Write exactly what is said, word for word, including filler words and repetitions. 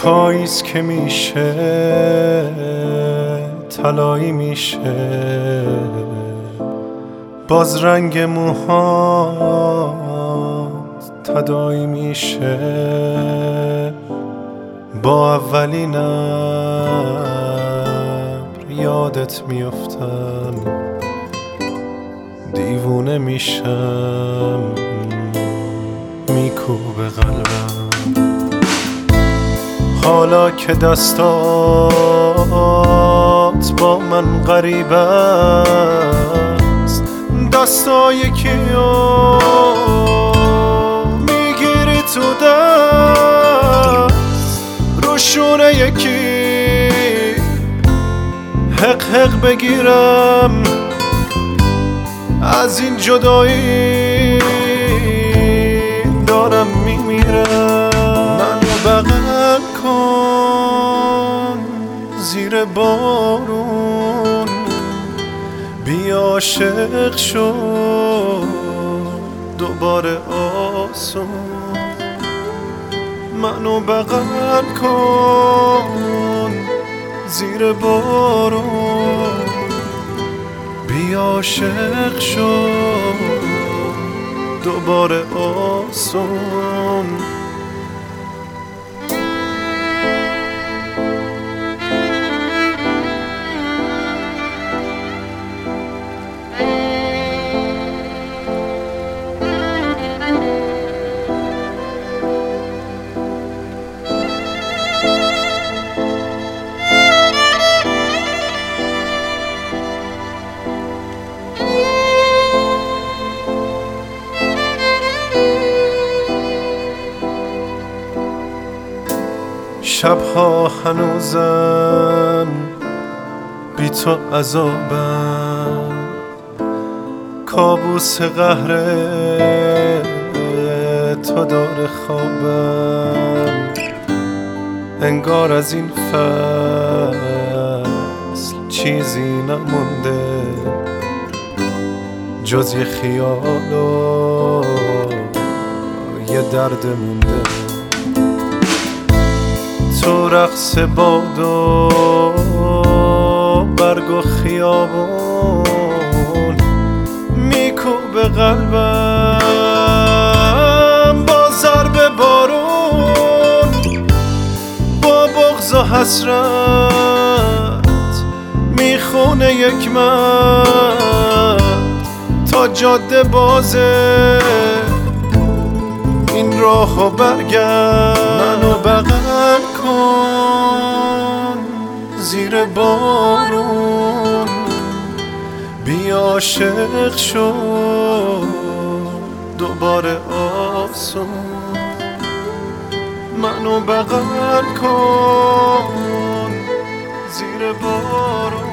پاییز که میشه طلایی میشه، باز رنگ موهات تداعی میشه. با اولین ابر یادت میافتم، دیوونه میشم میکوبه قلبم. حالا که دستات با من غریب است، دستای کیو میگیری تو دست، روشونه یکی حق حق بگیرم. از این جدایی دارم میمیرم. منو بغل کن زیر بارون، بیا عاشق شو دوباره آسون. منو بغل کن زیر بارون، بیا عاشق شو دوباره آسون. شبها هنوزم بی تو عذابم، کابوس قهر تو داره خوابم. انگار از این فصل چیزی نمونده جز یه خیال و یه درد مونده. تو رقص باد و برگ و خیابون میکوبه قلبم با ضرب بارون. با بغض و حسرت میخونه یک مرد تا جاده بازه این راهو برگرد. منو بغل کن زیر بارون، بیا عاشق شو دوباره آسون. منو بغل کن زیر بارون.